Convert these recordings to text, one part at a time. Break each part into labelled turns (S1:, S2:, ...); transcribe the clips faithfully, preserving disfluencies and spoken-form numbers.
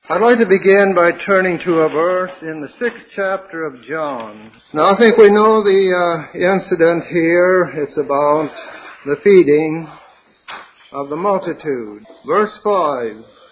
S1: I'd like to begin by turning to a verse in the sixth chapter of John. Now, I think we know the uh, incident here. It's about the feeding of the multitude. Verse five.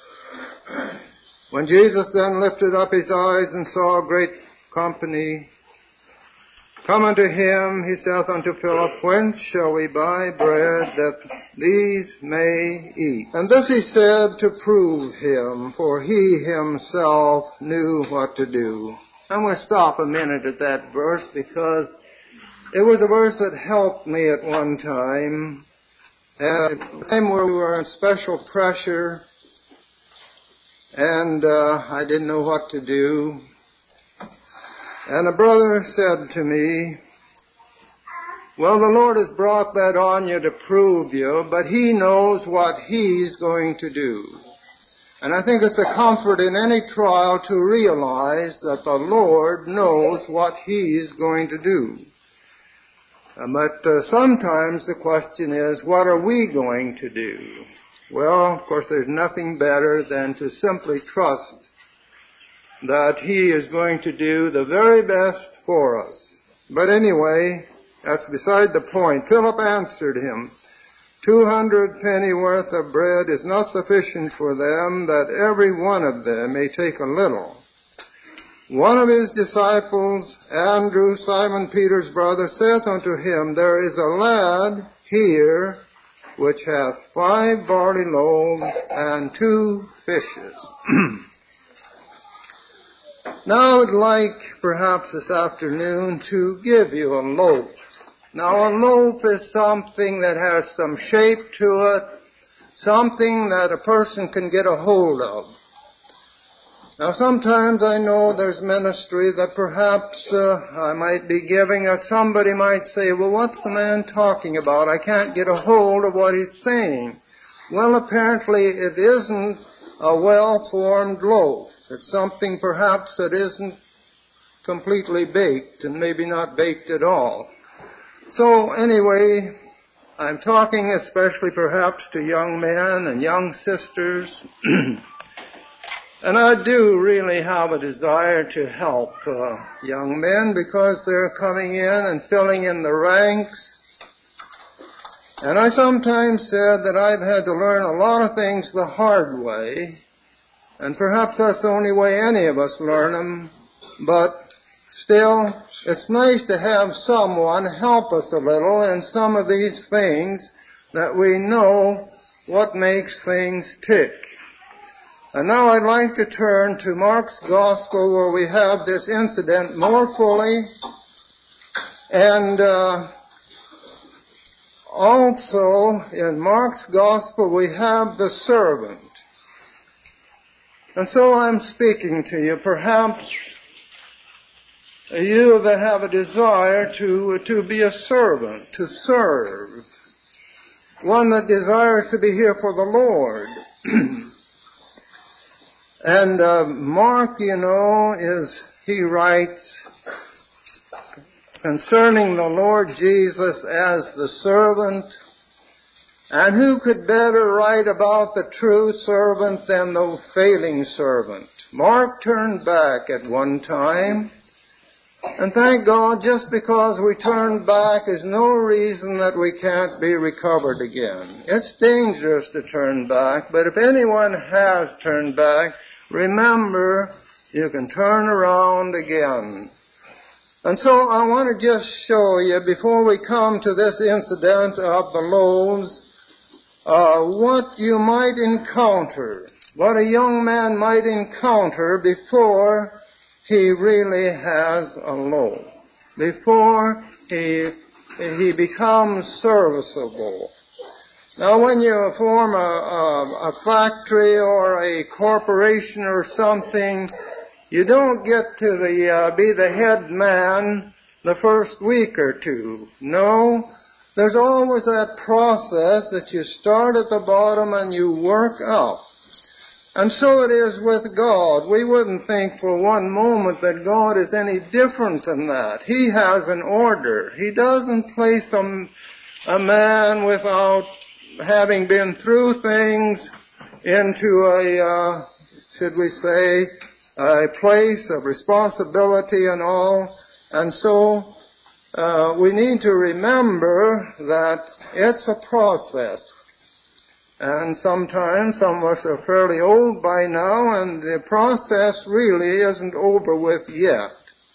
S1: When Jesus then lifted up his eyes and saw a great company come unto him, he saith unto Philip, Whence shall we buy bread that these may eat? And this he said to prove him, for he himself knew what to do. I'm going to stop a minute at that verse because it was a verse that helped me at one time. At a time where we were in special pressure and uh, I didn't know what to do. And a brother said to me, well, the Lord has brought that on you to prove you, but He knows what He's going to do. And I think it's a comfort in any trial to realize that the Lord knows what He's going to do. Uh, but uh, sometimes the question is, what are we going to do? Well, of course, there's nothing better than to simply trust that He is going to do the very best for us. But anyway, that's beside the point. Philip answered him, Two hundred pennyworth of bread is not sufficient for them, that every one of them may take a little. One of his disciples, Andrew, Simon Peter's brother, saith unto him, There is a lad here which hath five barley loaves and two fishes. Now I would like, perhaps this afternoon, to give you a loaf. Now a loaf is something that has some shape to it, something that a person can get a hold of. Now sometimes I know there's ministry that perhaps uh, I might be giving that somebody might say, well, what's the man talking about? I can't get a hold of what he's saying. Well, apparently it isn't a well-formed loaf. It's something perhaps that isn't completely baked and maybe not baked at all. So anyway, I'm talking especially perhaps to young men and young sisters. And I do really have a desire to help uh, young men because they're coming in and filling in the ranks. And I sometimes said that I've had to learn a lot of things the hard way. And perhaps that's the only way any of us learn them. But still, it's nice to have someone help us a little in some of these things that we know what makes things tick. And now I'd like to turn to Mark's Gospel where we have this incident more fully. And uh, also in Mark's Gospel we have the servant. And so I'm speaking to you, perhaps you that have a desire to, to be a servant, to serve. One that desires to be here for the Lord. And uh, Mark, you know, is, he writes concerning the Lord Jesus as the servant. And who could better write about the true servant than the failing servant? Mark turned back at one time. And thank God, just because we turn back is no reason that we can't be recovered again. It's dangerous to turn back, but if anyone has turned back, remember, you can turn around again. And so I want to just show you, before we come to this incident of the loaves, uh, what you might encounter, what a young man might encounter before he really has a loaf, before he, he becomes serviceable. Now, when you form a, a, a factory or a corporation or something, you don't get to the uh, be the head man the first week or two. No, there's always that process that you start at the bottom and you work up. And so it is with God. We wouldn't think for one moment that God is any different than that. He has an order. He doesn't place a, a man without having been through things into a uh, should we say, a place of responsibility and all. And so uh, we need to remember that it's a process. And sometimes some of us are fairly old by now, and the process really isn't over with yet.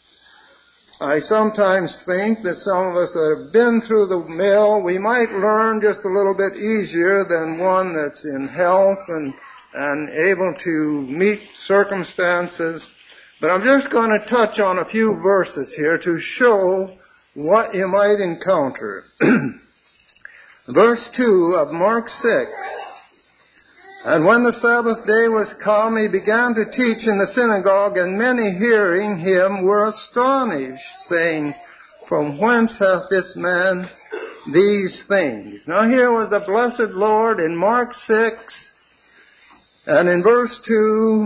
S1: I sometimes think that some of us that have been through the mill, we might learn just a little bit easier than one that's in health and, and able to meet circumstances. But I'm just going to touch on a few verses here to show what you might encounter. Verse two of Mark six. And when the Sabbath day was come, he began to teach in the synagogue, and many hearing him were astonished, saying, From whence hath this man these things? Now here was the blessed Lord in Mark six, and in verse two,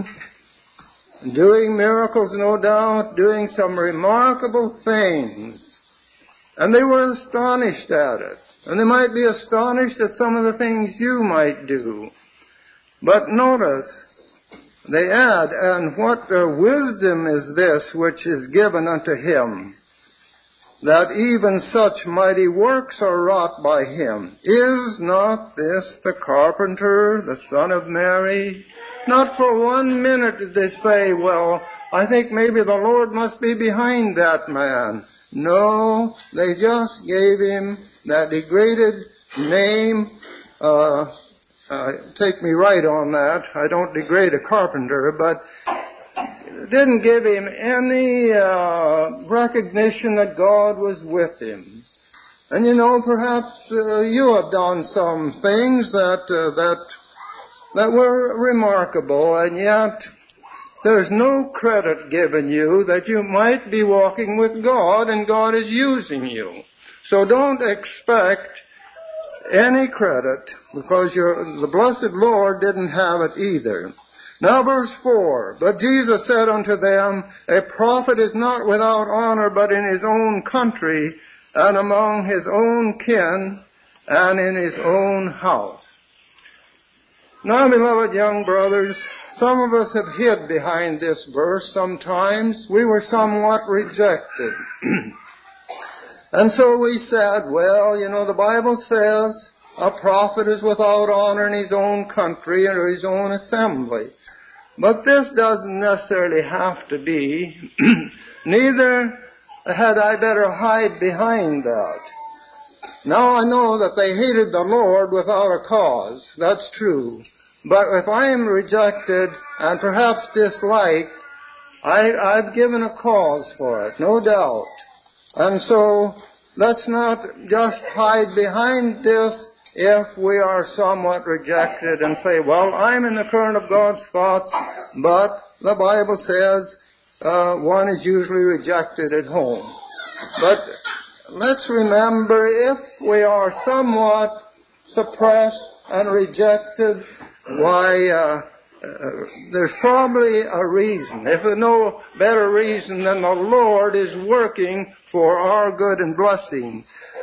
S1: doing miracles, no doubt, doing some remarkable things. And they were astonished at it. And they might be astonished at some of the things you might do. But notice, they add, and what uh, wisdom is this which is given unto him, that even such mighty works are wrought by him? Is not this the carpenter, the son of Mary? Not for one minute did they say, well, I think maybe the Lord must be behind that man. No, they just gave him that degraded name. Uh, uh, take me right on that. I don't degrade a carpenter, but didn't give him any uh, recognition that God was with him. And you know, perhaps uh, you have done some things that uh, that that were remarkable, and yet there's no credit given you that you might be walking with God and God is using you. So don't expect any credit, because you're, the blessed Lord didn't have it either. Now verse four, But Jesus said unto them, A prophet is not without honor but in his own country, and among his own kin, and in his own house. Now, beloved young brothers, some of us have hid behind this verse sometimes. We were somewhat rejected. And so we said, well, you know, the Bible says a prophet is without honor in his own country or his own assembly. But this doesn't necessarily have to be. Neither had I better hide behind that. Now I know that they hated the Lord without a cause. That's true. But if I am rejected and perhaps disliked, I, I've given a cause for it, no doubt. And so let's not just hide behind this if we are somewhat rejected and say, well, I'm in the current of God's thoughts, but the Bible says uh, one is usually rejected at home. But let's remember, if we are somewhat suppressed and rejected, why, uh, uh, there's probably a reason. If there's no better reason than the Lord is working for our good and blessing.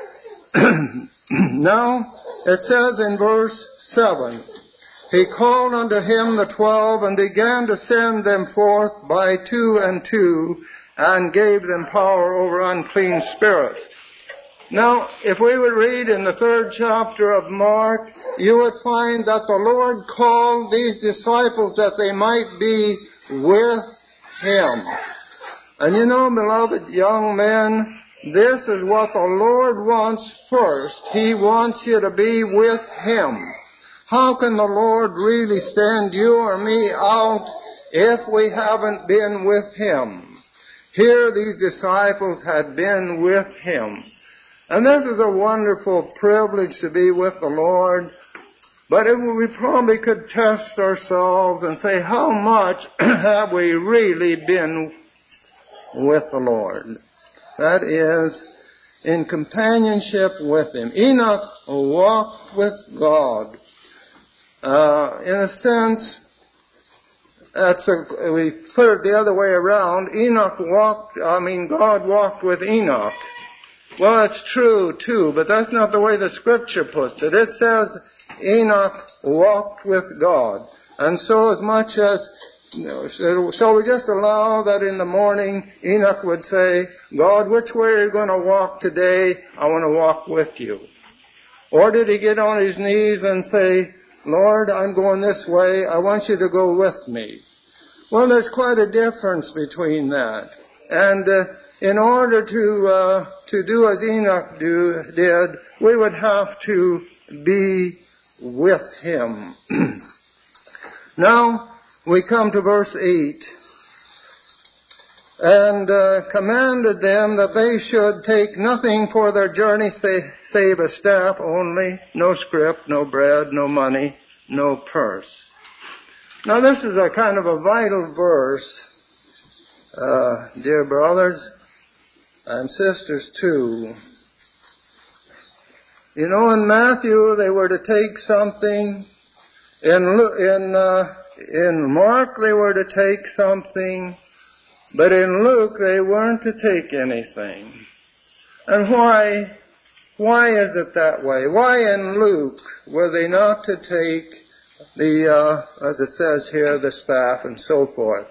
S1: Now, it says in verse seven, He called unto him the twelve, and began to send them forth by two and two, and gave them power over unclean spirits. Now, if we would read in the third chapter of Mark, you would find that the Lord called these disciples that they might be with Him. And you know, beloved young men, this is what the Lord wants first. He wants you to be with Him. How can the Lord really send you or me out if we haven't been with Him? Here these disciples had been with Him. And this is a wonderful privilege to be with the Lord. But it, we probably could test ourselves and say, how much have we really been with the Lord? That is, in companionship with Him. Enoch walked with God. Uh, in a sense, that's a, we put it the other way around. Enoch walked, I mean, God walked with Enoch. Well, it's true, too, but that's not the way the Scripture puts it. It says Enoch walked with God. And so as much as So we just allow that in the morning Enoch would say, God, which way are you going to walk today? I want to walk with you. Or did he get on his knees and say, Lord, I'm going this way. I want you to go with me. Well, there's quite a difference between that. And uh, in order to uh, to do as Enoch do, did, we would have to be with him. Now, we come to verse eight. And uh, commanded them that they should take nothing for their journey save a staff only, no scrip, no bread, no money, no purse. Now this is a kind of a vital verse, uh, dear brothers and sisters too. You know, in Matthew they were to take something. In in uh, in Mark they were to take something. But in Luke, they weren't to take anything. And why, why is it that way? Why in Luke were they not to take the, uh, as it says here, the staff and so forth?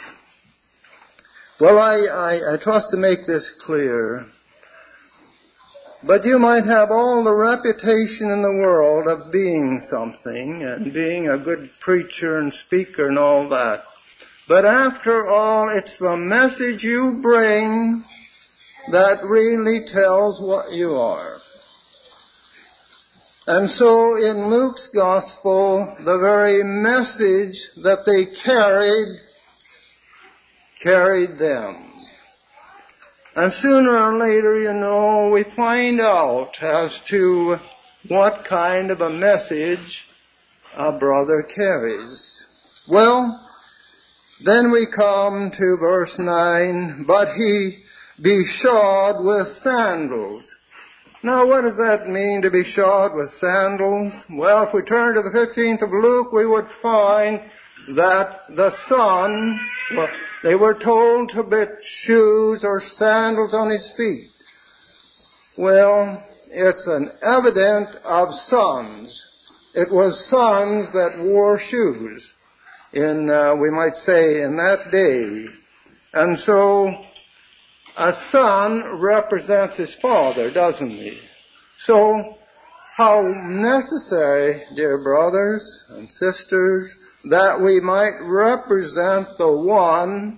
S1: Well, I, I, I trust to make this clear. But you might have all the reputation in the world of being something and being a good preacher and speaker and all that. But after all, it's the message you bring that really tells what you are. And so in Luke's gospel, the very message that they carried, carried them. And sooner or later, you know, we find out as to what kind of a message a brother carries. Well, then we come to verse nine, but he be shod with sandals. Now what does that mean, to be shod with sandals? Well, if we turn to the fifteenth of Luke, we would find that the son, well, they were told to put shoes or sandals on his feet. Well, it's an evidence of sons. It was sons that wore shoes. In, uh, we might say, in that day. And so, a son represents his father, doesn't he? So, how necessary, dear brothers and sisters, that we might represent the one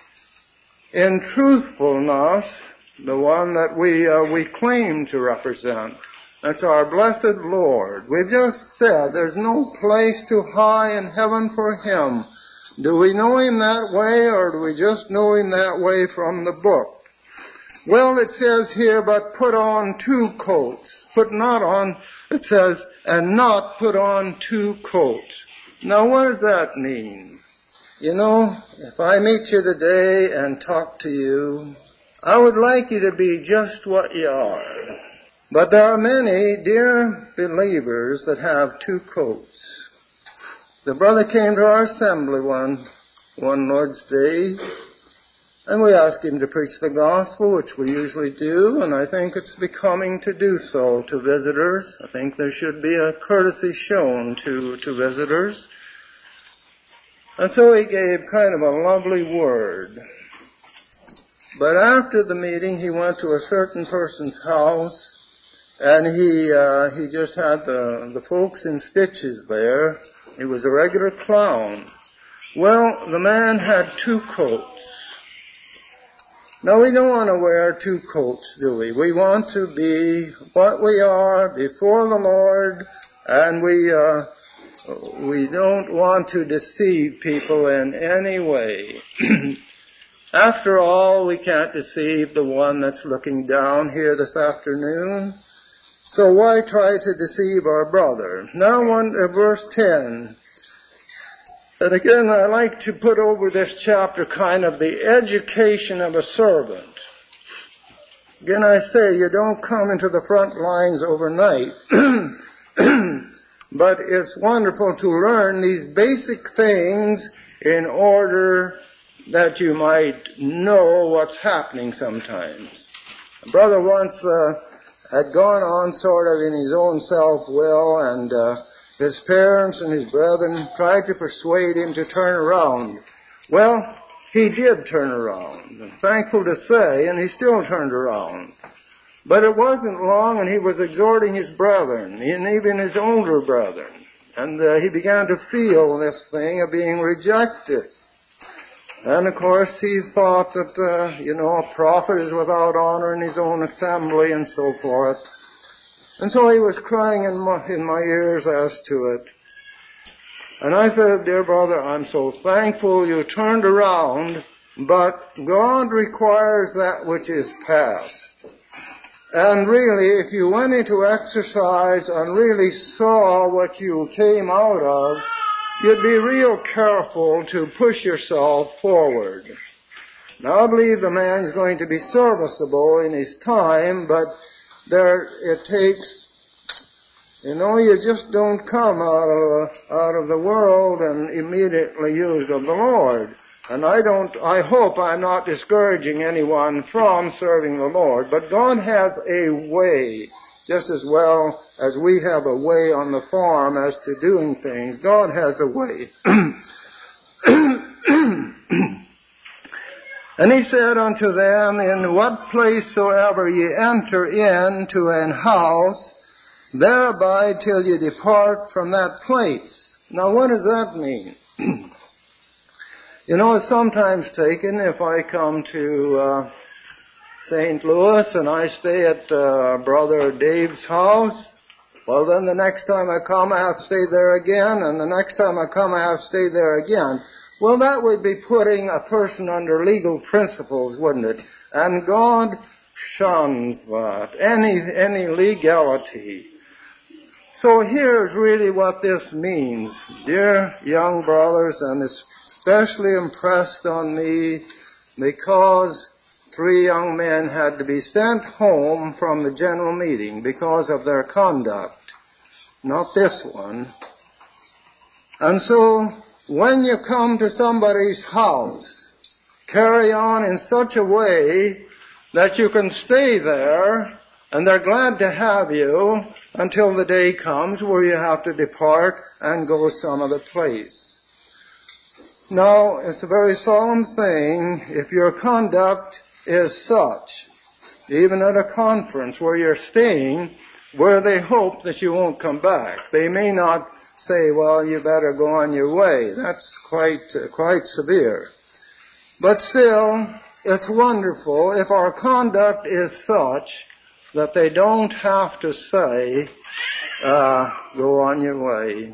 S1: in truthfulness, the one that we, uh, we claim to represent. That's our blessed Lord. We've just said there's no place too high in heaven for him. Do we know him that way, or do we just know him that way from the book? Well, it says here, but put on two coats. Put not on, it says, and not put on two coats. Now, what does that mean? You know, if I meet you today and talk to you, I would like you to be just what you are. But there are many dear believers that have two coats. The brother came to our assembly one, one Lord's Day, and we asked him to preach the gospel, which we usually do, and I think it's becoming to do so to visitors. I think there should be a courtesy shown to, to visitors. And so he gave kind of a lovely word. But after the meeting, he went to a certain person's house, and he uh, he just had the, the folks in stitches there. He was a regular clown. Well, the man had two coats. Now, we don't want to wear two coats, do we? We want to be what we are before the Lord, and we uh, we don't want to deceive people in any way. After all, we can't deceive the one that's looking down here this afternoon. So why try to deceive our brother? Now on uh, verse ten. And again, I like to put over this chapter kind of the education of a servant. Again, I say you don't come into the front lines overnight. But it's wonderful to learn these basic things in order that you might know what's happening sometimes. A brother once uh, had gone on sort of in his own self-will, and uh, his parents and his brethren tried to persuade him to turn around. Well, he did turn around. I'm thankful to say, and he still turned around. But it wasn't long, and he was exhorting his brethren, and even his older brethren. And uh, he began to feel this thing of being rejected. And of course he thought that, uh, you know, a prophet is without honor in his own assembly and so forth. And so he was crying in my, in my ears as to it. And I said, dear brother, I'm so thankful you turned around, but God requires that which is past. And really, if you went into exercise and really saw what you came out of, you'd be real careful to push yourself forward. Now, I believe the man's going to be serviceable in his time, but there it takes, you know, you just don't come out of out of the world and immediately used of the Lord. And I don't, I hope I'm not discouraging anyone from serving the Lord, but God has a way, just as well as we have a way on the farm as to doing things. God has a way. And he said unto them, in what place soever ye enter into an house, there abide till ye depart from that place. Now what does that mean? You know, it's sometimes taken if I come to uh, Saint Louis and I stay at uh, Brother Dave's house, well then the next time I come I have to stay there again, and the next time I come I have to stay there again. Well, that would be putting a person under legal principles, wouldn't it? And God shuns that, any, any legality. So here's really what this means. Dear young brothers, and especially impressed on me because three young men had to be sent home from the general meeting because of their conduct. Not this one. And so, when you come to somebody's house, carry on in such a way that you can stay there and they're glad to have you until the day comes where you have to depart and go some other place. Now, it's a very solemn thing if your conduct is such, even at a conference where you're staying, where they hope that you won't come back. They may not say, well, you better go on your way. That's quite, uh, quite severe. But still, it's wonderful if our conduct is such that they don't have to say, uh, go on your way.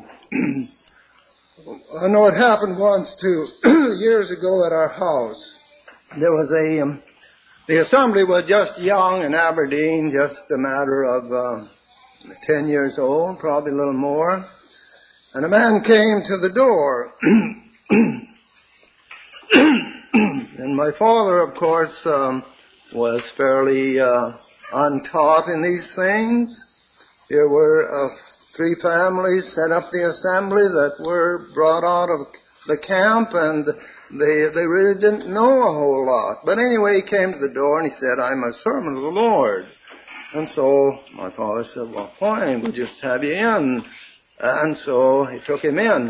S1: I know it happened once, too, years ago at our house. There was a, um, the assembly was just young in Aberdeen, just a matter of um, ten years old, probably a little more. And a man came to the door. And my father, of course, um, was fairly uh, untaught in these things. Here were uh, three families set up the assembly that were brought out of the camp, and they they really didn't know a whole lot. But anyway, he came to the door and he said, I'm a servant of the Lord. And so my father said, well, fine, we'll just have you in. And so he took him in.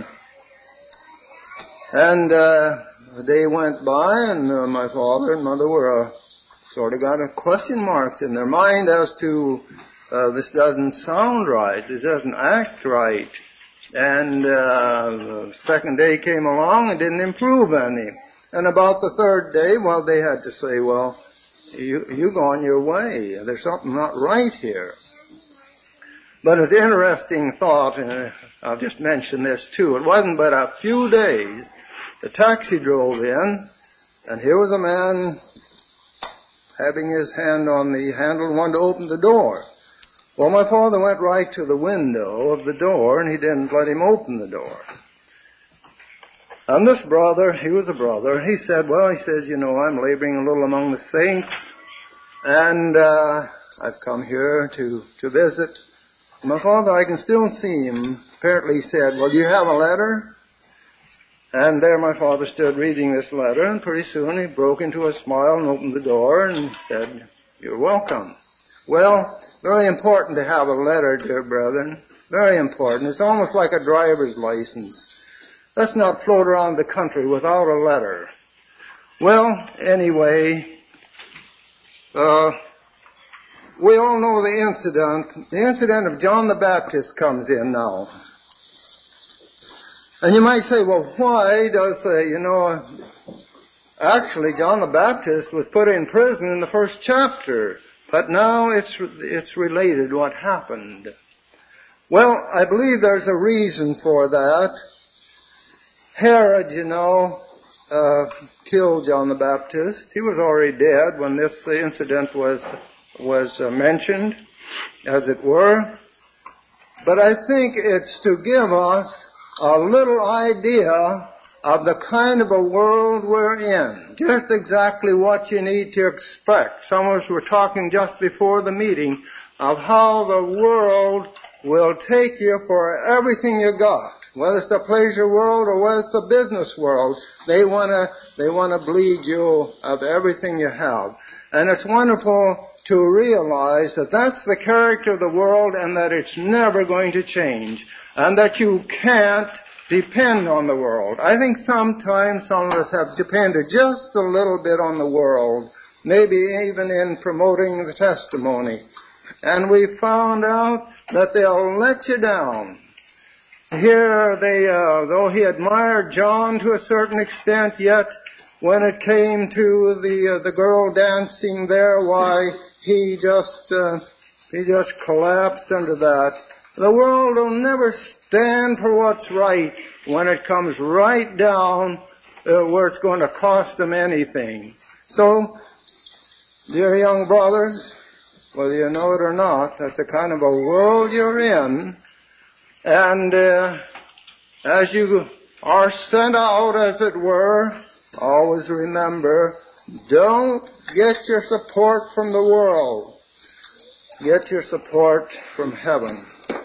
S1: And uh, the day went by, and uh, my father and mother were uh, sort of got a question marks in their mind as to uh, this doesn't sound right, this doesn't act right. And uh, the second day came along and didn't improve any. And about the third day, well, they had to say, well, you, you go on your way. There's something not right here. But it's an interesting thought, and I'll just mention this too. It wasn't but a few days, the taxi drove in, and here was a man having his hand on the handle and wanted to open the door. Well, my father went right to the window of the door, and he didn't let him open the door. And this brother, he was a brother, he said, well, he says, you know, I'm laboring a little among the saints, and uh, I've come here to, to visit. My father, I can still see him, apparently said, well, do you have a letter? And there my father stood reading this letter, and pretty soon he broke into a smile and opened the door and said, you're welcome. Well, very important to have a letter, dear brethren. Very important. It's almost like a driver's license. Let's not float around the country without a letter. Well, anyway, uh, we all know the incident. The incident of John the Baptist comes in now. And you might say, well, why does, uh, you know, actually John the Baptist was put in prison in the first chapter, but now it's it's related what happened. Well, I believe there's a reason for that. Herod, you know, uh, killed John the Baptist. He was already dead when this incident was was uh, mentioned, as it were. But I think it's to give us a little idea of the kind of a world we're in. Just exactly what you need to expect. Some of us were talking just before the meeting of how the world will take you for everything you got. Whether it's the pleasure world or whether it's the business world, they want to they want to bleed you of everything you have. And it's wonderful to realize that that's the character of the world and that it's never going to change. And that you can't depend on the world. I think sometimes some of us have depended just a little bit on the world, maybe even in promoting the testimony. And we found out that they'll let you down. Here they, uh, though he admired John to a certain extent, yet when it came to the uh, the girl dancing there, why he just uh, he just collapsed under that. The world will never stand for what's right when it comes right down uh, where it's going to cost them anything. So, dear young brothers, whether you know it or not, that's the kind of a world you're in. And uh, as you are sent out, as it were, always remember, don't get your support from the world. Get your support from heaven.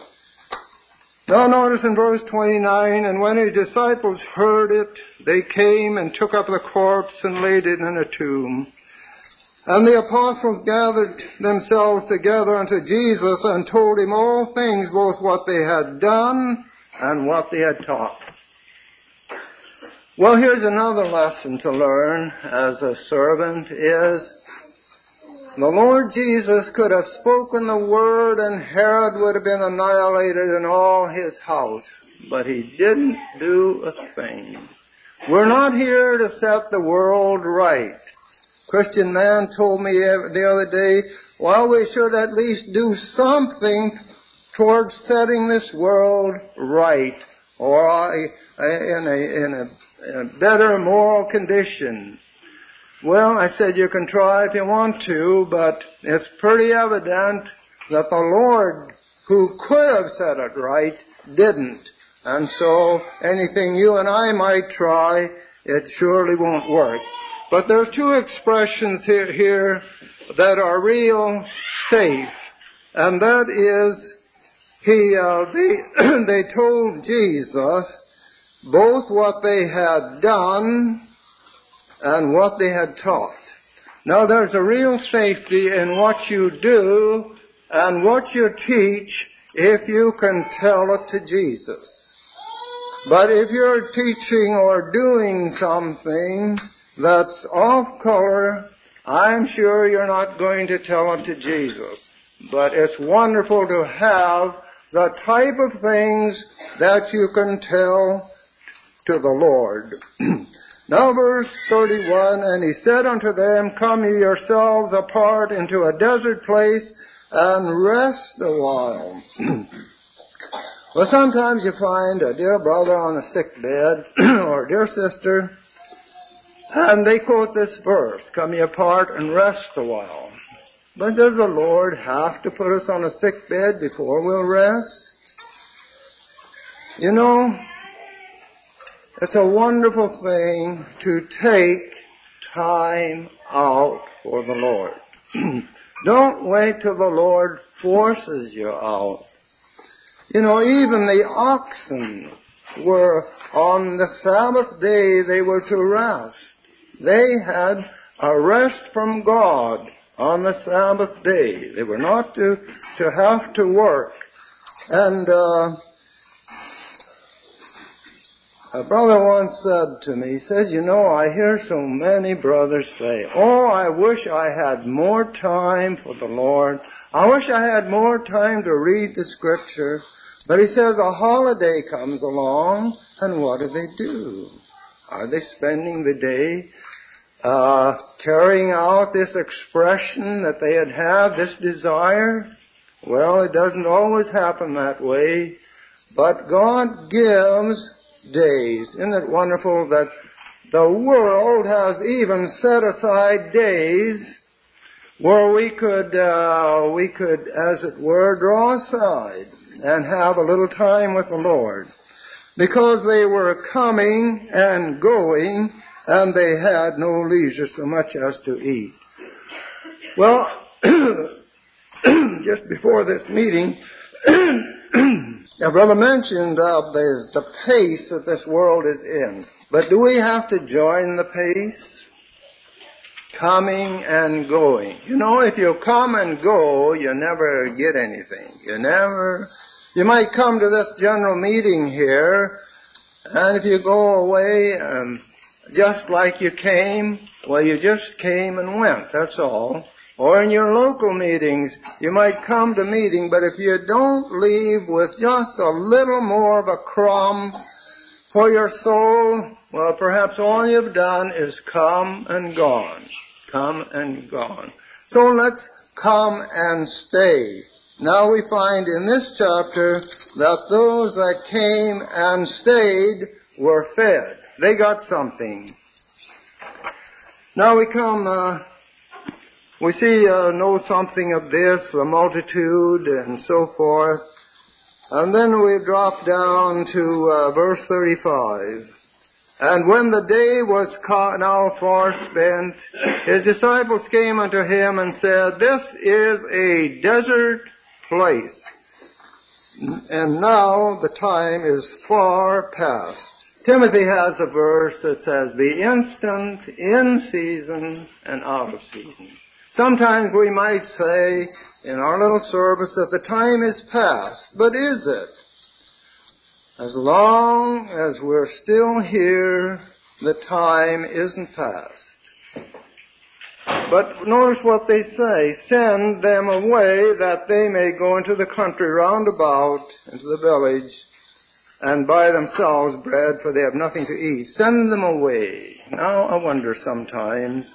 S1: Now notice in verse twenty-nine, and when his disciples heard it, they came and took up the corpse and laid it in a tomb. And the apostles gathered themselves together unto Jesus and told him all things, both what they had done and what they had taught. Well, here's another lesson to learn as a servant is the Lord Jesus could have spoken the word and Herod would have been annihilated in all his house. But he didn't do a thing. We're not here to set the world right. Christian man told me the other day, well, we should at least do something towards setting this world right or in a, in a, in a better moral condition. Well, I said, you can try if you want to, but it's pretty evident that the Lord, who could have set it right, didn't. And so anything you and I might try, it surely won't work. But there are two expressions here, here that are real safe. And that is, he, uh, they, they told Jesus both what they had done and what they had taught. Now there's a real safety in what you do and what you teach if you can tell it to Jesus. But if you're teaching or doing something that's off color, I'm sure you're not going to tell it to Jesus. But it's wonderful to have the type of things that you can tell to the Lord. Now verse thirty-one, and he said unto them, come ye yourselves apart into a desert place and rest a while. Well, sometimes you find a dear brother on a sick bed or a dear sister, and they quote this verse, come ye apart and rest a while. But does the Lord have to put us on a sick bed before we'll rest? You know, it's a wonderful thing to take time out for the Lord. Don't wait till the Lord forces you out. You know, even the oxen were, on the Sabbath day, they were to rest. They had a rest from God on the Sabbath day. They were not to, to have to work. And uh, a brother once said to me, he said, you know, I hear so many brothers say, oh, I wish I had more time for the Lord. I wish I had more time to read the Scripture. But he says a holiday comes along, and what do they do? Are they spending the day uh, carrying out this expression that they had had, this desire? Well, it doesn't always happen that way. But God gives days. Isn't it wonderful that the world has even set aside days where we could, uh, we could, as it were, draw aside and have a little time with the Lord, because they were coming and going, and they had no leisure so much as to eat. Well, just before this meeting, a brother mentioned uh, the, the pace that this world is in. But do we have to join the pace? Coming and going. You know, if you come and go, you never get anything. You never... You might come to this general meeting here, and if you go away um, just like you came, well, you just came and went, that's all. Or in your local meetings, you might come to meeting, but if you don't leave with just a little more of a crumb for your soul, well, perhaps all you've done is come and gone. Come and gone. So let's come and stay. Now we find in this chapter that those that came and stayed were fed. They got something. Now we come, uh, we see, uh, know something of this, the multitude and so forth. And then we drop down to uh, verse thirty-five. And when the day was now far spent, his disciples came unto him and said, this is a desert place, and now the time is far past. Timothy has a verse that says, be instant, in season, and out of season. Sometimes we might say in our little service that the time is past, but is it? As long as we're still here, the time isn't past. But notice what they say, send them away that they may go into the country round about, into the village, and buy themselves bread, for they have nothing to eat. Send them away. Now I wonder sometimes,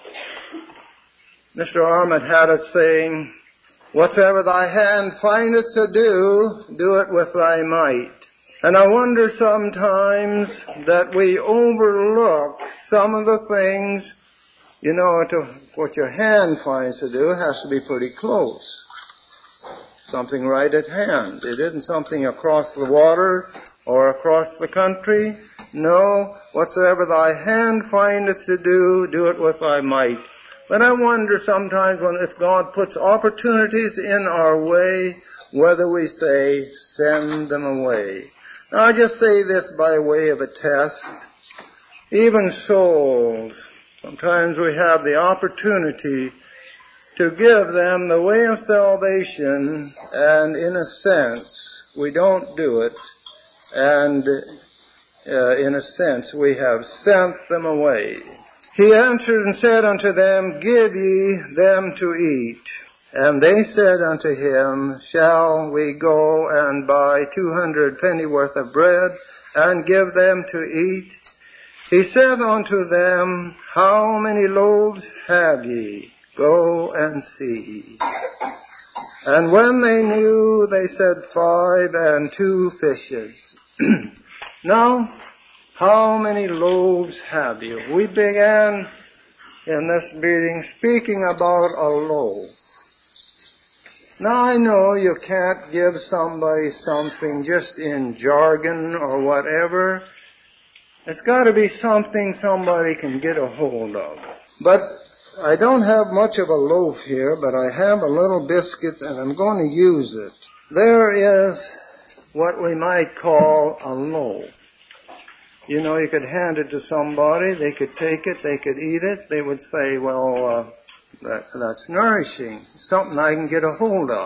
S1: Mister Armand had us saying, whatsoever thy hand findeth to do, do it with thy might. And I wonder sometimes that we overlook some of the things. You know, to what your hand finds to do has to be pretty close. Something right at hand. It isn't something across the water or across the country. No, whatsoever thy hand findeth to do, do it with thy might. But I wonder sometimes when if God puts opportunities in our way, whether we say, send them away. Now I just say this by way of a test. Even souls, sometimes we have the opportunity to give them the way of salvation, and in a sense, we don't do it, and uh, in a sense, we have sent them away. He answered and said unto them, give ye them to eat. And they said unto him, shall we go and buy two hundred pennyworth of bread, and give them to eat? He saith unto them, how many loaves have ye? Go and see. And when they knew, they said, five and two fishes. Now, how many loaves have you? We began in this meeting speaking about a loaf. Now I know you can't give somebody something just in jargon or whatever. It's got to be something somebody can get a hold of. But I don't have much of a loaf here, but I have a little biscuit, and I'm going to use it. There is what we might call a loaf. You know, you could hand it to somebody, they could take it, they could eat it, they would say, well, uh, that, that's nourishing, something I can get a hold of.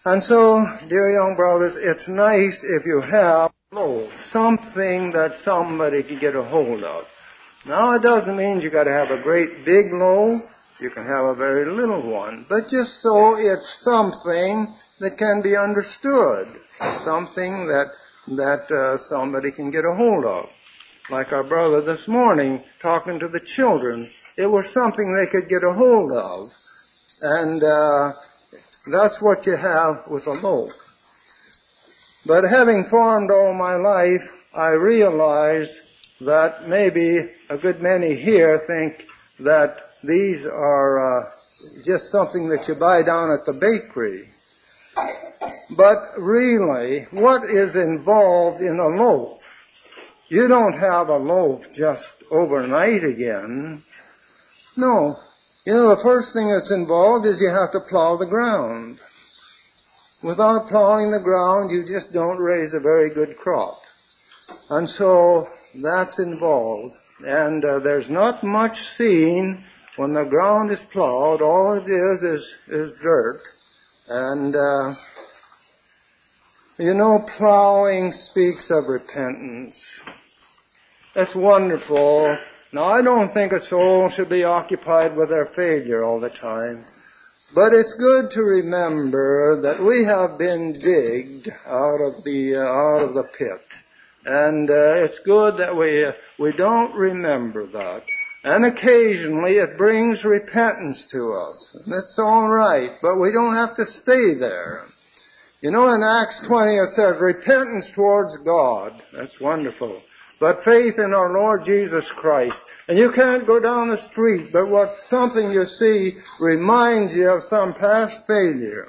S1: And so, dear young brothers, it's nice if you have a loaf, something that somebody can get a hold of. Now, it doesn't mean you got to have a great big loaf. You can have a very little one. But just so it's something that can be understood, something that that uh, somebody can get a hold of. Like our brother this morning talking to the children, it was something they could get a hold of. And uh, that's what you have with a loaf. But having farmed all my life, I realize that maybe a good many here think that these are uh, just something that you buy down at the bakery. But really, what is involved in a loaf? You don't have a loaf just overnight again. No. You know, the first thing that's involved is you have to plow the ground. Without plowing the ground, you just don't raise a very good crop. And so that's involved. And uh, there's not much seen when the ground is plowed. All it is is, is dirt. And, uh, you know, plowing speaks of repentance. That's wonderful. Now, I don't think a soul should be occupied with their failure all the time. But it's good to remember that we have been digged out of the, uh, out of the pit. And uh, it's good that we, uh, we don't remember that. And occasionally it brings repentance to us. That's all right, but we don't have to stay there. You know, in Acts twenty it says, repentance towards God. That's wonderful. But faith in our Lord Jesus Christ. And you can't go down the street, but what something you see reminds you of some past failure.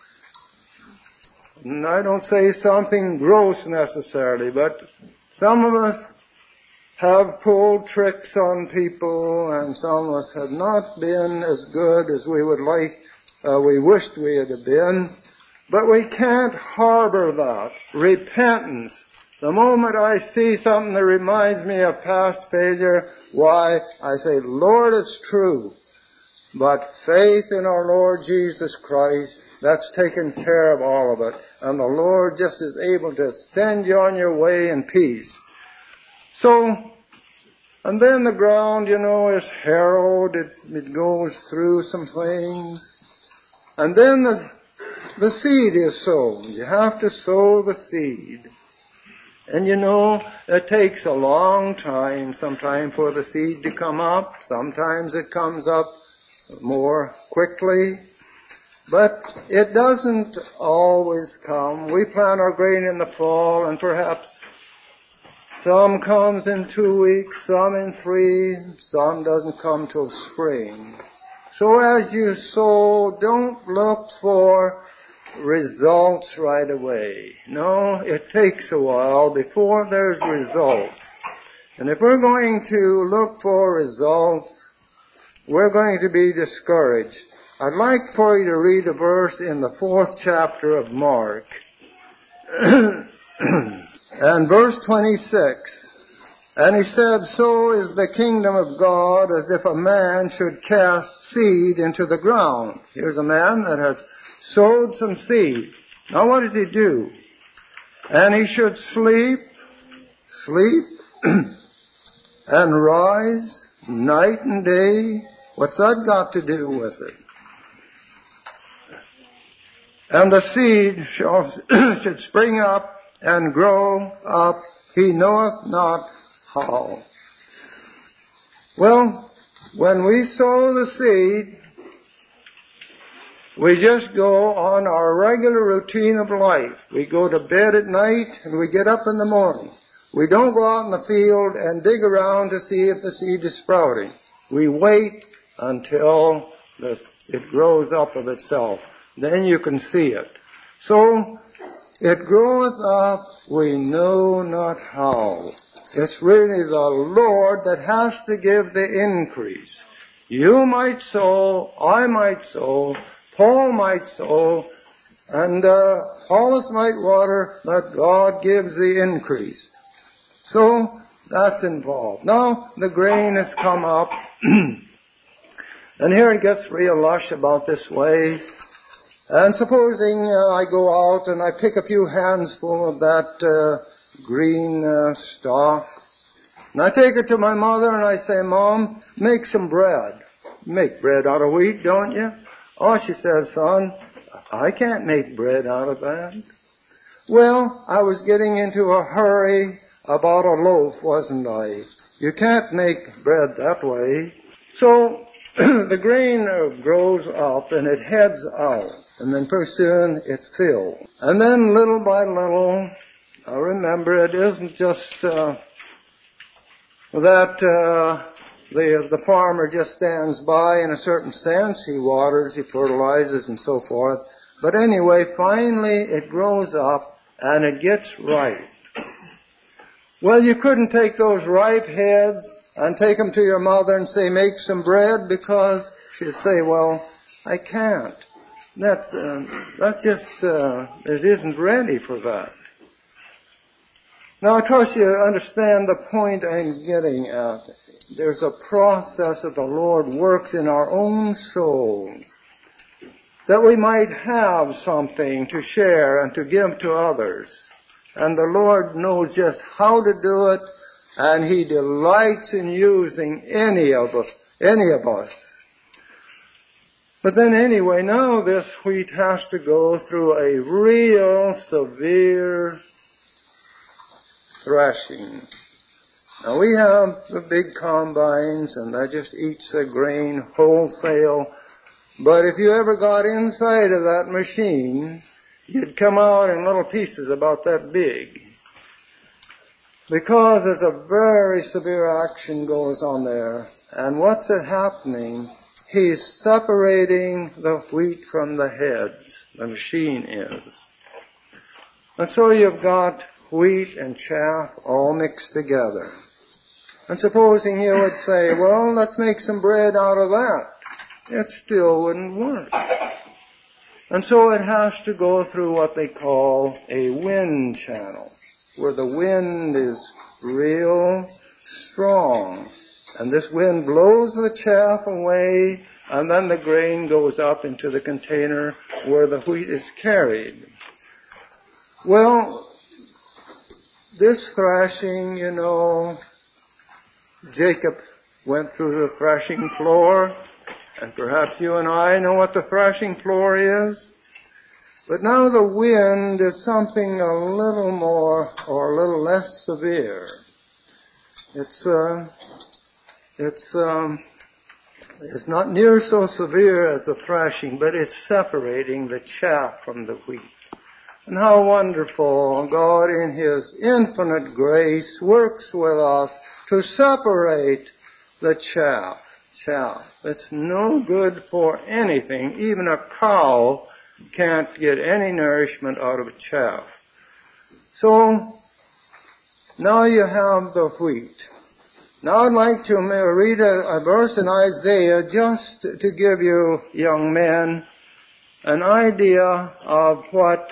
S1: And I don't say something gross necessarily, but some of us have pulled tricks on people, and some of us have not been as good as we would like, uh, we wished we had been. But we can't harbor that. Repentance. The moment I see something that reminds me of past failure, why, I say, Lord, it's true. But faith in our Lord Jesus Christ, that's taken care of all of it. And the Lord just is able to send you on your way in peace. So, and then the ground, you know, is harrowed. It, it goes through some things. And then the, the seed is sown. You have to sow the seed. And you know, it takes a long time, sometimes for the seed to come up. Sometimes it comes up more quickly. But it doesn't always come. We plant our grain in the fall, and perhaps some comes in two weeks, some in three, some doesn't come till spring. So as you sow, don't look for results right away. No, it takes a while before there's results. And if we're going to look for results, we're going to be discouraged. I'd like for you to read a verse in the fourth chapter of Mark. And verse twenty-six. And he said, so is the kingdom of God as if a man should cast seed into the ground. Here's a man that has sowed some seed. Now what does he do? And he should sleep, sleep, and rise night and day. What's that got to do with it? And the seed shall, should spring up and grow up, he knoweth not how. Well, when we sow the seed, we just go on our regular routine of life. We go to bed at night and we get up in the morning. We don't go out in the field and dig around to see if the seed is sprouting. We wait until the, it grows up of itself. Then you can see it. So, it groweth up, we know not how. It's really the Lord that has to give the increase. You might sow, I might sow, Paul might sow, and uh, Apollos might water, but God gives the increase. So, that's involved. Now, the grain has come up, and here it gets real lush about this way. And supposing uh, I go out and I pick a few handfuls of that uh, green uh, stalk, and I take it to my mother and I say, Mom, make some bread. You make bread out of wheat, don't you? Oh, she says, son, I can't make bread out of that. Well, I was getting into a hurry about a loaf, wasn't I? You can't make bread that way. So the grain uh, grows up and it heads out. And then pretty soon it fills. And then little by little, I remember it isn't just uh, that uh, the, the farmer just stands by in a certain sense. He waters, he fertilizes and so forth. But anyway, finally it grows up and it gets ripe. Well, you couldn't take those ripe heads and take them to your mother and say, make some bread, because she'd say, well, I can't. That's, uh, that's just, uh, it isn't ready for that. Now, I trust you understand the point I'm getting at. There's a process that the Lord works in our own souls, that we might have something to share and to give to others. And the Lord knows just how to do it, and He delights in using any of us, any of us. But then anyway, now this wheat has to go through a real severe threshing. Now we have the big combines, and that just eats the grain wholesale. But if you ever got inside of that machine, you'd come out in little pieces about that big. Because there's a very severe action goes on there. And what's it happening? He's separating the wheat from the heads. The machine is. And so you've got wheat and chaff all mixed together. And supposing you would say, well, let's make some bread out of that. It still wouldn't work. And so it has to go through what they call a wind channel, where the wind is real strong. And this wind blows the chaff away, and then the grain goes up into the container where the wheat is carried. Well, this thrashing, you know, Jacob went through the thrashing floor, and perhaps you and I know what the thrashing floor is. But now the wind is something a little more or a little less severe. It's uh, it's um, it's not near so severe as the thrashing, but it's separating the chaff from the wheat. And how wonderful God in His infinite grace works with us to separate the chaff. Chaff. It's no good for anything. Even a cow can't get any nourishment out of chaff. So, now you have the wheat. Now I'd like to read a, a verse in Isaiah just to give you, young men, an idea of what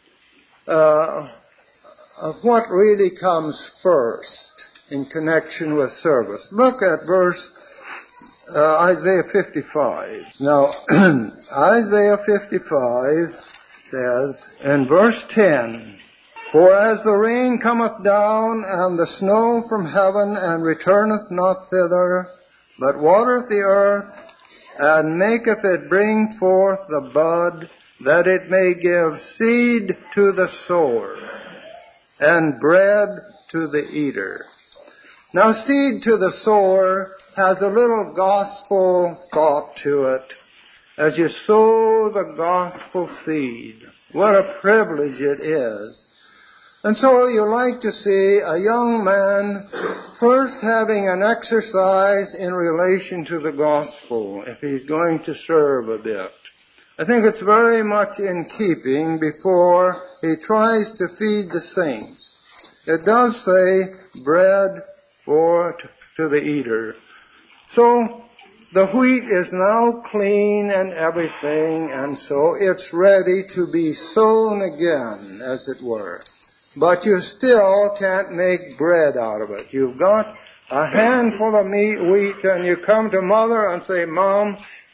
S1: uh, of what really comes first in connection with service. Look at verse uh, Isaiah fifty-five. Now, Isaiah fifty-five says in verse ten, for as the rain cometh down, and the snow from heaven, and returneth not thither, but watereth the earth, and maketh it bring forth the bud, that it may give seed to the sower, and bread to the eater. Now, seed to the sower has a little gospel thought to it. As you sow the gospel seed, what a privilege it is. And so you like to see a young man first having an exercise in relation to the gospel, if he's going to serve a bit. I think it's very much in keeping before he tries to feed the saints. It does say bread for to the eater. So the wheat is now clean and everything, and so it's ready to be sown again, as it were. But you still can't make bread out of it. You've got a handful of meat, wheat, and you come to Mother and say, Mom,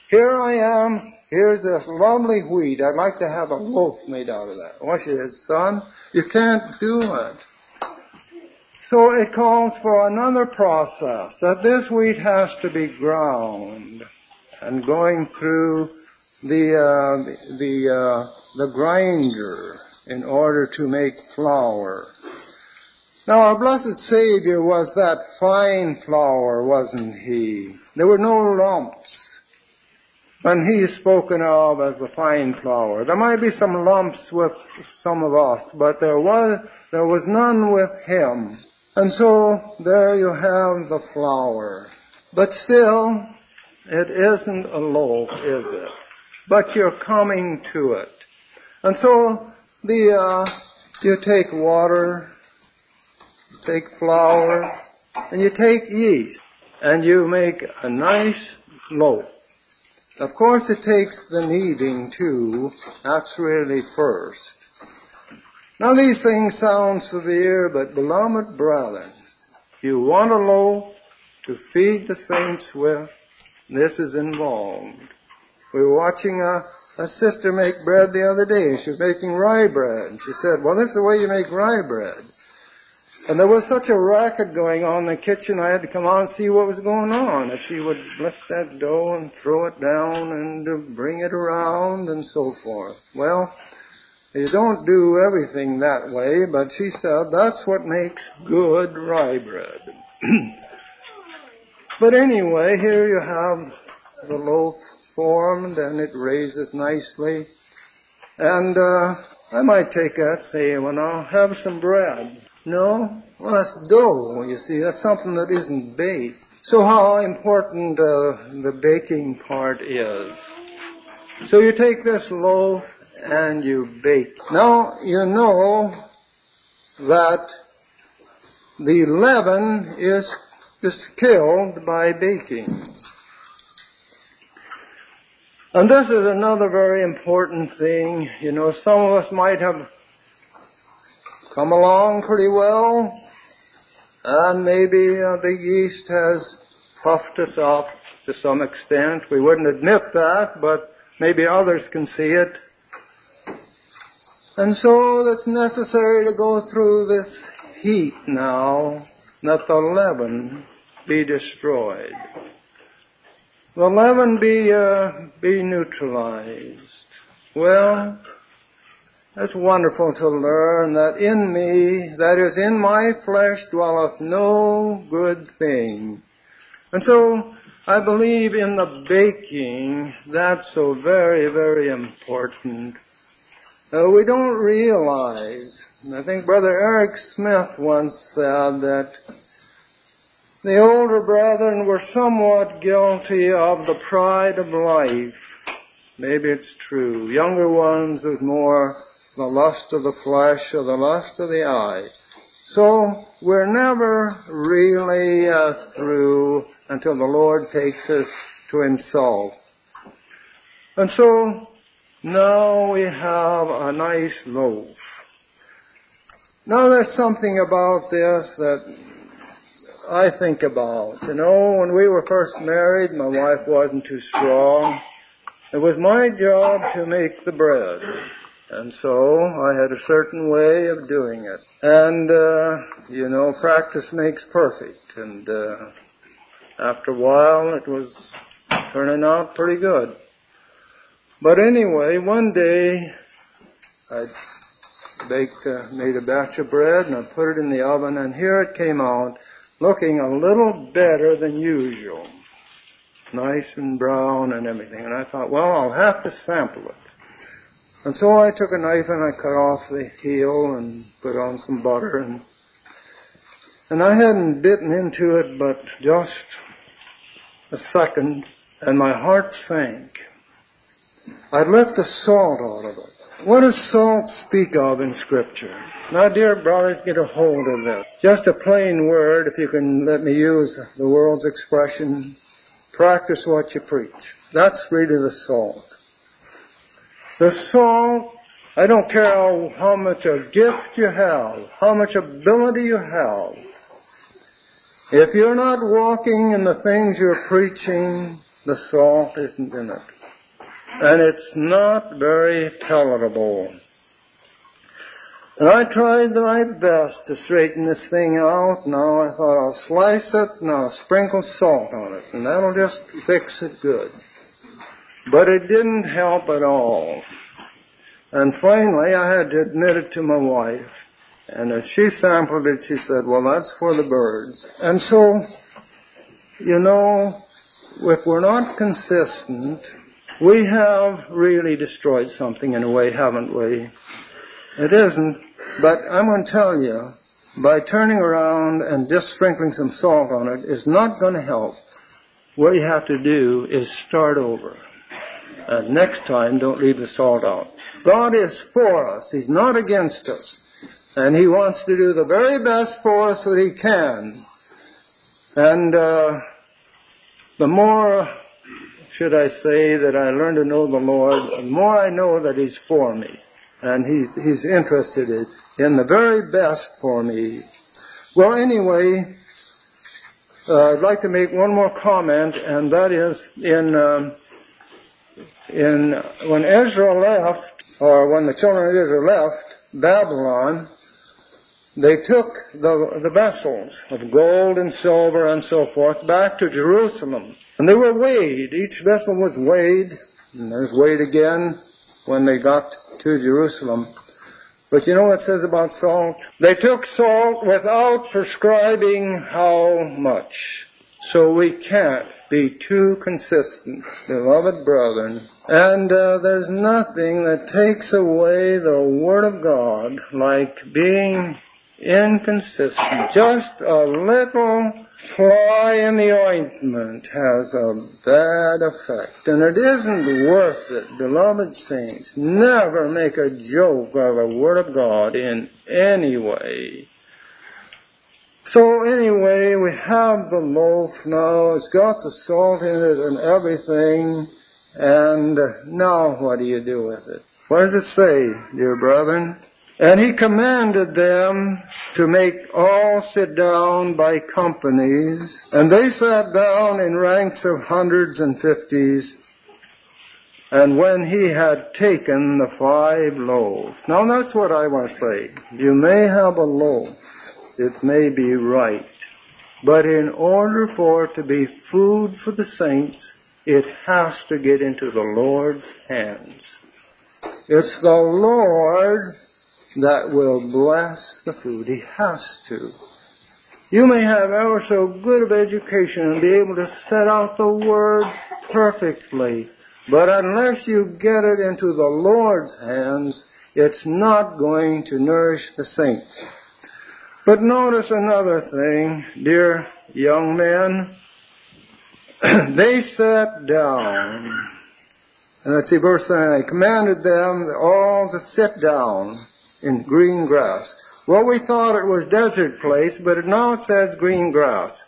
S1: Here I am. Here's this lovely wheat. I'd like to have a loaf made out of that. Well, she said, son, you can't do it. So it calls for another process, that this wheat has to be ground and going through the uh, the the, uh, the grinder in order to make flour. Now, our blessed Savior was that fine flour, wasn't he? There were no lumps. And he is spoken of as the fine flour. There might be some lumps with some of us, but there was there was none with him. And so there you have the flour. But still, it isn't a loaf, is it? But you're coming to it. And so the uh, you take water, you take flour, and you take yeast, and you make a nice loaf. Of course, it takes the kneading too. That's really first. Now, these things sound severe, but beloved brethren, you want a loaf to feed the saints with, this is involved. We were watching a, a sister make bread the other day. She was making rye bread. And she said, well, this is the way you make rye bread. And there was such a racket going on in the kitchen, I had to come out and see what was going on. And she would lift that dough and throw it down and uh, bring it around and so forth. Well, you don't do everything that way, but she said that's what makes good rye bread. But anyway, here you have the loaf formed and it raises nicely. And uh, I might take that and say, well, now have some bread. No? Well, that's dough, you see. That's something that isn't baked. So how important uh, the baking part is. So you take this loaf and you bake. Now, you know that the leaven is, is killed by baking. And this is another very important thing. You know, some of us might have come along pretty well, and maybe uh, the yeast has puffed us up to some extent. We wouldn't admit that, but maybe others can see it. And so it's necessary to go through this heat now, that the leaven be destroyed. The leaven be uh, be neutralized. Well, it's wonderful to learn that in me, that is, in my flesh, dwelleth no good thing. And so I believe in the baking, that's so very, very important. Uh, we don't realize, and I think Brother Eric Smith once said that the older brethren were somewhat guilty of the pride of life. Maybe it's true. Younger ones with more the lust of the flesh or the lust of the eye. So we're never really uh, through until the Lord takes us to Himself. And so now we have a nice loaf. Now there's something about this that I think about. You know, when we were first married, my wife wasn't too strong. It was my job to make the bread. And so I had a certain way of doing it. And, uh, you know, practice makes perfect. And uh, after a while, it was turning out pretty good. But anyway, one day, I baked, uh, made a batch of bread, and I put it in the oven, and here it came out, looking a little better than usual. Nice and brown and everything. And I thought, well, I'll have to sample it. And so I took a knife and I cut off the heel and put on some butter. And, and I hadn't bitten into it but just a second, and my heart sank. I'd left the salt out of it. What does salt speak of in Scripture? Now, dear brothers, get a hold of this. Just a plain word, if you can let me use the world's expression, practice what you preach. That's really the salt. The salt, I don't care how, how much a gift you have, how much ability you have. If you're not walking in the things you're preaching, the salt isn't in it. And it's not very palatable. And I tried my best to straighten this thing out. Now I thought I'll slice it and I'll sprinkle salt on it, and that'll just fix it good. But it didn't help at all. And finally I had to admit it to my wife. And as she sampled it, she said, well, that's for the birds. And so, you know, if we're not consistent, we have really destroyed something in a way, haven't we? It isn't, but I'm going to tell you, by turning around and just sprinkling some salt on it is not going to help. What you have to do is start over. And next time, don't leave the salt out. God is for us. He's not against us. And He wants to do the very best for us that He can. And uh, the more, should I say, that I learn to know the Lord, the more I know that He's for me. And He's, he's interested in the very best for me. Well, anyway, uh, I'd like to make one more comment, and that is in, um, in when Ezra left, or when the children of Israel left Babylon, they took the, the vessels of gold and silver and so forth back to Jerusalem. And they were weighed. Each vessel was weighed, and there's weighed again when they got to Jerusalem. But you know what it says about salt? They took salt without prescribing how much. So we can't be too consistent, beloved brethren. And uh, there's nothing that takes away the Word of God like being inconsistent. Just a little fly in the ointment has a bad effect. And it isn't worth it, beloved saints. Never make a joke of the Word of God in any way. So anyway, we have the loaf now. It's got the salt in it and everything. And now what do you do with it? What does it say, dear brethren? And he commanded them to make all sit down by companies. And they sat down in ranks of hundreds and fifties. And when he had taken the five loaves. Now that's what I want to say. You may have a loaf. It may be right. But in order for it to be food for the saints, it has to get into the Lord's hands. It's the Lord that will bless the food. He has to. You may have ever so good of education and be able to set out the Word perfectly, but unless you get it into the Lord's hands, it's not going to nourish the saints. But notice another thing, dear young men. They sat down. And let's see, verse nine. They commanded them all to sit down in green grass. Well, we thought it was desert place, but now it says green grass.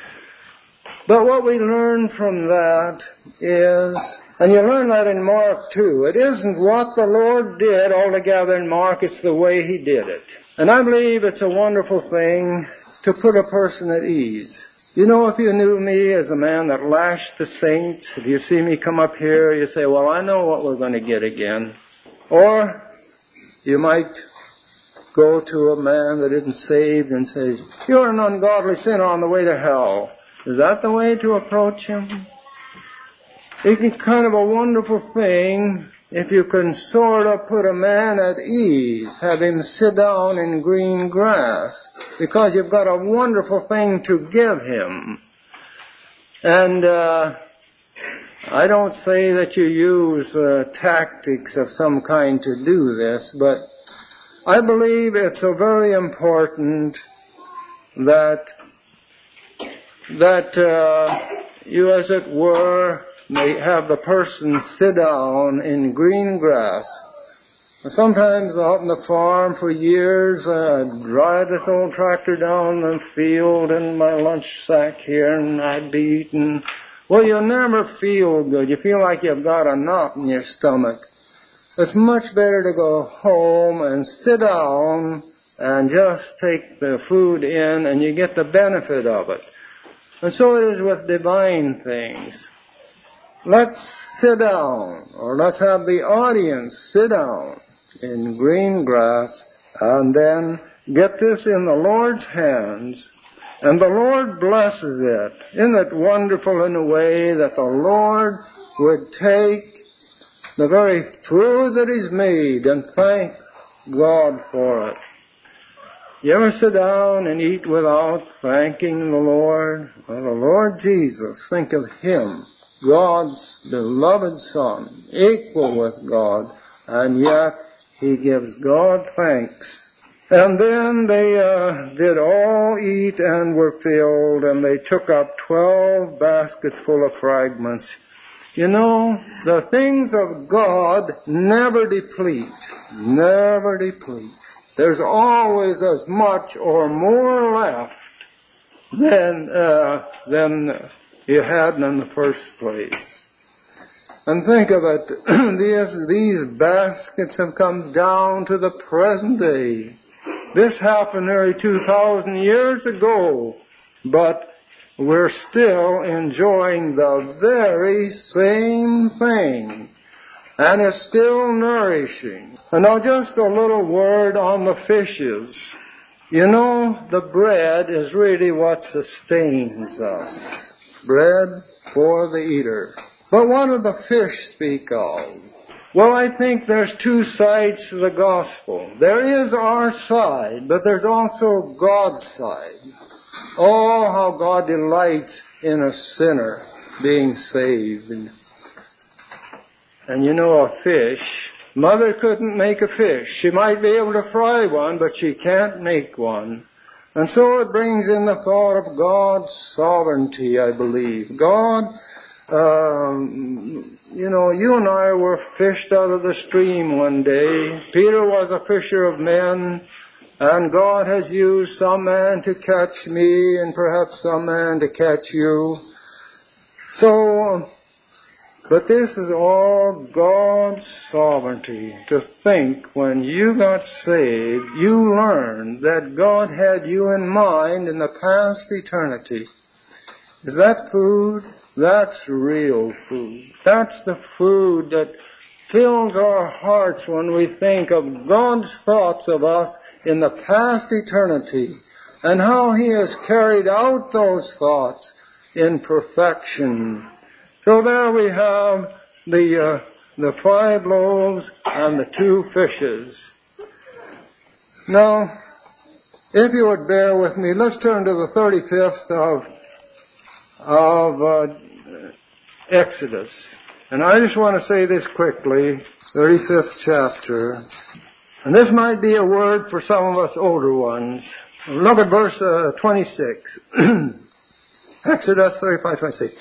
S1: But what we learn from that is, and you learn that in Mark too, it isn't what the Lord did altogether in Mark, it's the way He did it. And I believe it's a wonderful thing to put a person at ease. You know, if you knew me as a man that lashed the saints, if you see me come up here, you say, well, I know what we're going to get again. Or you might go to a man that isn't saved and say, you're an ungodly sinner on the way to hell. Is that the way to approach him? It's kind of a wonderful thing if you can sort of put a man at ease, have him sit down in green grass, because you've got a wonderful thing to give him. And uh, I don't say that you use uh, tactics of some kind to do this, but I believe it's so very important that that uh, you, as it were, may have the person sit down in green grass. Sometimes out in the farm for years, I'd drive this old tractor down the field in my lunch sack here, and I'd be eating. Well, you never feel good. You feel like you've got a knot in your stomach. It's much better to go home and sit down and just take the food in, and you get the benefit of it. And so it is with divine things. let's sit down, or let's have the audience sit down in green grass, and then get this in the Lord's hands, and the Lord blesses it. Isn't it wonderful in a way that the Lord would take the very fruit that He's made and thank God for it? You ever sit down and eat without thanking the Lord? Well, the Lord Jesus, think of Him, God's beloved Son, equal with God, and yet He gives God thanks. And then they uh, did all eat and were filled, and they took up twelve baskets full of fragments. You know, the things of God never deplete, never deplete. There's always as much or more left than uh, than you had in the first place. And think of it, these, these baskets have come down to the present day. This happened nearly two thousand years ago, but we're still enjoying the very same thing. And it's still nourishing. And now just a little word on the fishes. You know, the bread is really what sustains us. Bread for the eater. But what do the fish speak of? Well, I think there's two sides to the gospel. There is our side, but there's also God's side. Oh, how God delights in a sinner being saved. And you know, a fish, mother couldn't make a fish. She might be able to fry one, but she can't make one. And so it brings in the thought of God's sovereignty, I believe. God, um, you know, you and I were fished out of the stream one day. Peter was a fisher of men, and God has used some man to catch me, and perhaps some man to catch you. So, but this is all God's sovereignty. To think when you got saved, you learned that God had you in mind in the past eternity. Is that food? That's real food. That's the food that fills our hearts when we think of God's thoughts of us in the past eternity and how He has carried out those thoughts in perfection. So there we have the uh, the five loaves and the two fishes. Now, if you would bear with me, let's turn to the thirty-fifth of of uh, Exodus. And I just want to say this quickly, thirty-fifth chapter. And this might be a word for some of us older ones. Look at verse uh, twenty-six. Exodus thirty-five, twenty-six.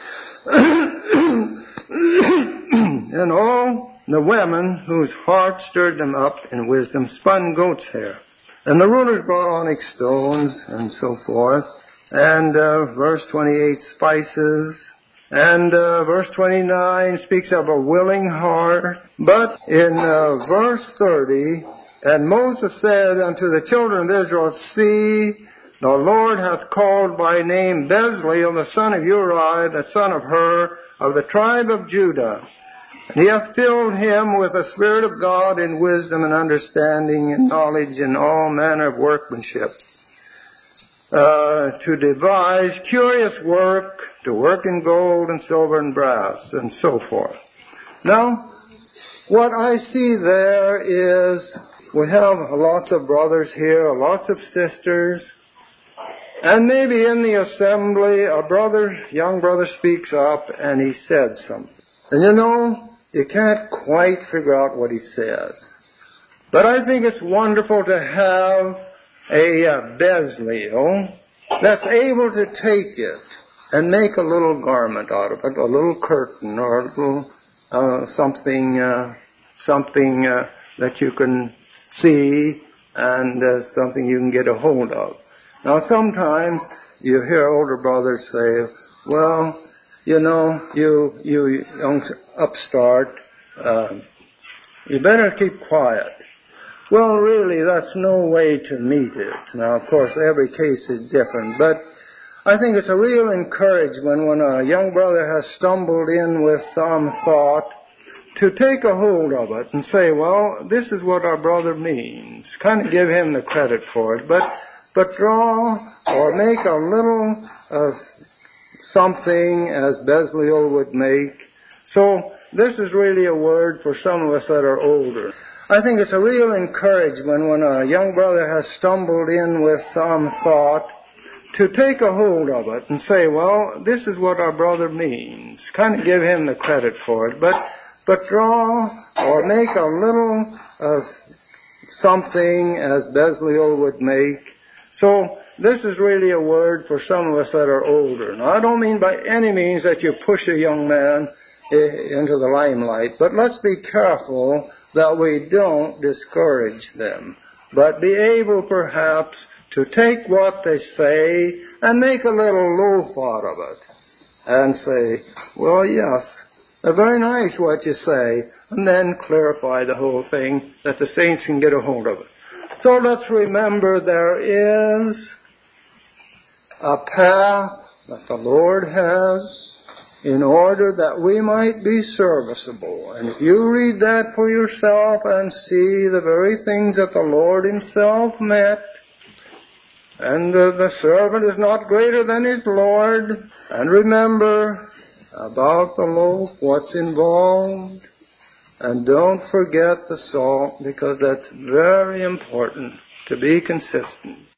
S1: And all the women whose hearts stirred them up in wisdom spun goat's hair. And the rulers brought onyx stones and so forth. And uh, verse twenty-eight, spices. And uh, verse twenty-nine speaks of a willing heart. But in uh, verse thirty, and Moses said unto the children of Israel, see, the Lord hath called by name Bezaleel, the son of Uri, the son of Hur, of the tribe of Judah. And he hath filled him with the Spirit of God in wisdom and understanding and knowledge and all manner of workmanship, uh, to devise curious work, to work in gold and silver and brass, and so forth. Now, what I see there is we have lots of brothers here, lots of sisters, and maybe in the assembly a brother, young brother speaks up and he says something. And you know, you can't quite figure out what he says. But I think it's wonderful to have a uh, Bezaleel that's able to take it and make a little garment out of it, a little curtain or a little uh, something, uh, something uh, that you can see and uh, something you can get a hold of. Now, sometimes you hear older brothers say, well, you know, you, you young upstart, uh, you better keep quiet. Well, really, that's no way to meet it. Now, of course, every case is different, but I think it's a real encouragement when a young brother has stumbled in with some thought to take a hold of it and say, well, this is what our brother means. Kind of give him the credit for it, but but draw or make a little uh, something as Bezalel would make. So this is really a word for some of us that are older. I think it's a real encouragement when a young brother has stumbled in with some thought to take a hold of it and say, well, this is what our brother means. Kind of give him the credit for it, but but draw or make a little uh, something as Bezalel would make. So this is really a word for some of us that are older. Now, I don't mean by any means that you push a young man into the limelight, but let's be careful that we don't discourage them, but be able perhaps to take what they say and make a little loaf out of it and say, well, yes, very nice what you say, and then clarify the whole thing that the saints can get a hold of it. So let's remember there is a path that the Lord has in order that we might be serviceable. And if you read that for yourself and see the very things that the Lord himself met, and uh, the servant is not greater than his Lord, and remember about the loaf, what's involved, and don't forget the salt, because that's very important to be consistent.